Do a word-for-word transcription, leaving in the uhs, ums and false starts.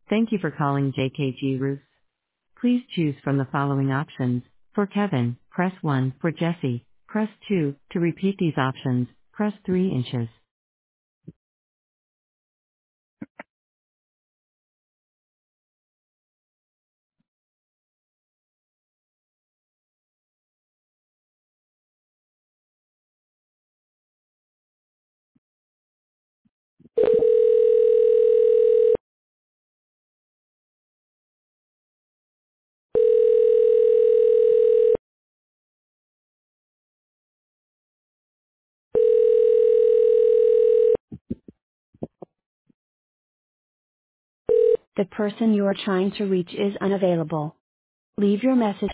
Thank you for calling J K G Roofs. Please choose from the following options. For Kevin, press one. For Jesse, press two. To repeat these options, press three inches. The person you are trying to reach is unavailable. Leave your message.